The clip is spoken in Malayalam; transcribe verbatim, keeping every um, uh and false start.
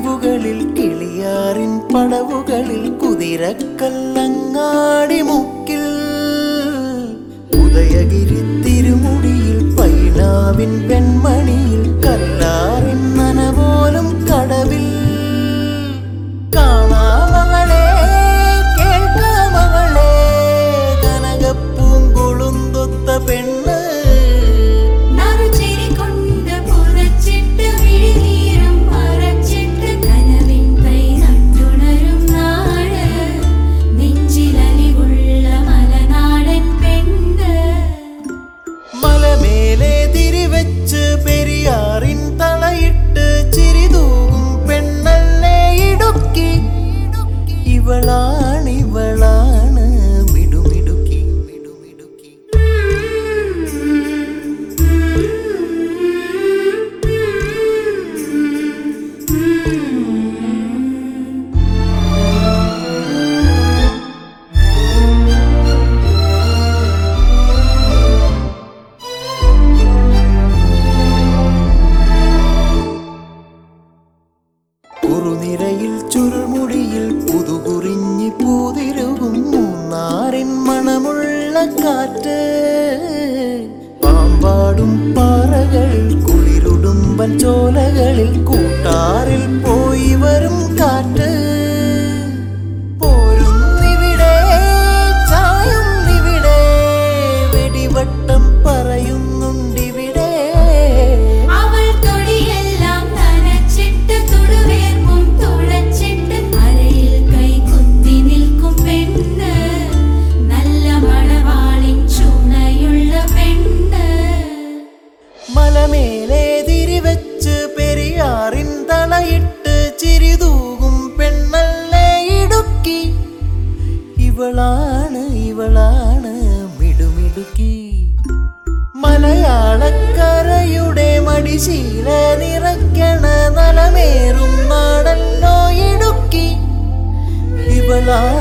തെരുവുകളിൽ കിളിയാറിൻ പടവുകളിൽ കുതിരക്കല്ലങ്ങാടി മുക്കിൽ ഉദയഗിരി തിരുമുടിയിൽ പൈനാവിൻ വെൺമണിയിൽ കല്ലാറിൻ നനപോലും കടവിൽ കാണാമകളെ കേൾക്കാമകളെ കനകപ്പൂങ്കുളുന്തൊത്ത പെണ്ണ് പെരിയാറിൻ തളയിട്ട് ചിരിതൂകും പെണ്ണല്ലേ ഇടുക്കി ഇവളാണിവളാണ് മിടുമിടുക്കി മിടുമിടുക്കി കുറുനിരയിൽ ചുരുൾമുടിയിൽ പുതുകുറിഞ്ഞി പൂതിരുകും മൂന്നാറിൻ മണമുള്ള കാറ്റ് പാമ്പാടും പാറകളിൽ കുളിരുടുമ്പൻ ചോലകളിൽ കൂട്ടാറിൽ പോയി വരും കാറ്റ് പോരുന്നിവിടെ ചായുന്നിവിടെ വെടിവട്ടം പറയുന്നുണ്ടിവിടെ മലമേലെ തിരിവെച്ച് പെരിയാറിൻ തളയിട്ട് ചിരിതൂകും പെണ്ണല്ലേ ഇടുക്കി ഇവളാണ് ഇവളാണ് മിടുമിടുക്കി മലയാളക്കരയുടെ മടിശീല നിറയ്ക്കണ നലമേറും നാടല്ലോ ഇടുക്കി ഇവളാണ്